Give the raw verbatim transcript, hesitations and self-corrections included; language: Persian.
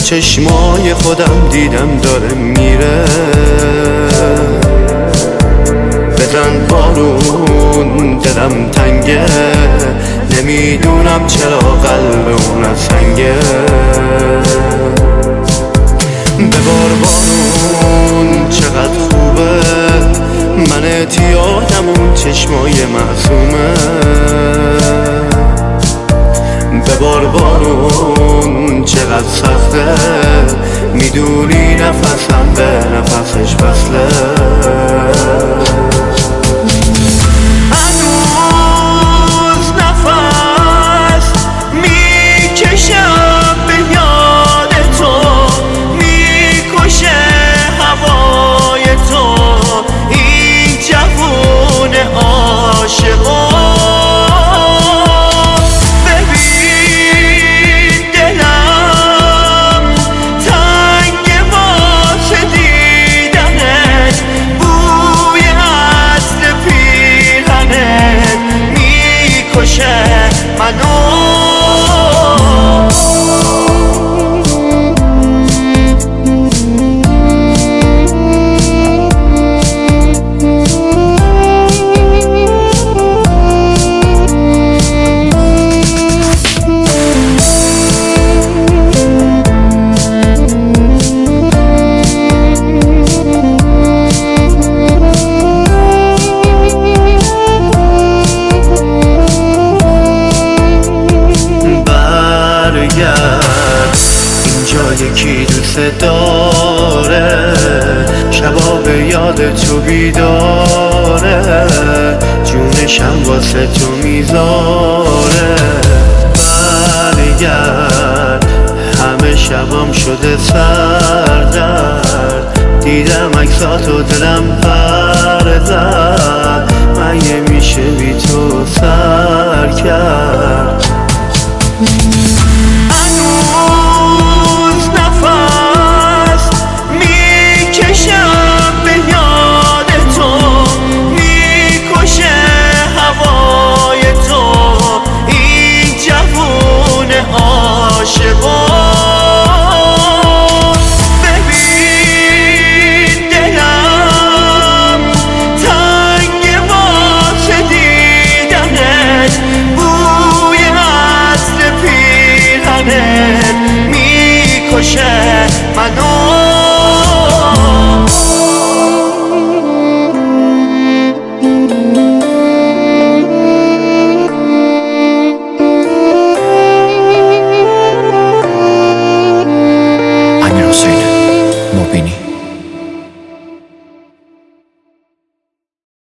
چشمای خودم دیدم داره میره. بزن بارون دلم تنگه، نمیدونم چرا قلب اون سنگه. ببار بارون چقدر خوبه، من اعتیادم اون چشمای معصومه. ببار بارون چقدر سخته، میدونی نفسم به نفسش وصله. هنوز نفس میکشم به یاد تو، میکشه هوای تو، این جوون عاشقا. اینجا یکی دوست داره، شبا به یاد تو بیداره، جونشم واسه تو میذاره. برگرد، همه شبام شده سردرد، دیدم عکساتو دلم پر زد، مگه میشه بی تو سر کرد. میکشه منو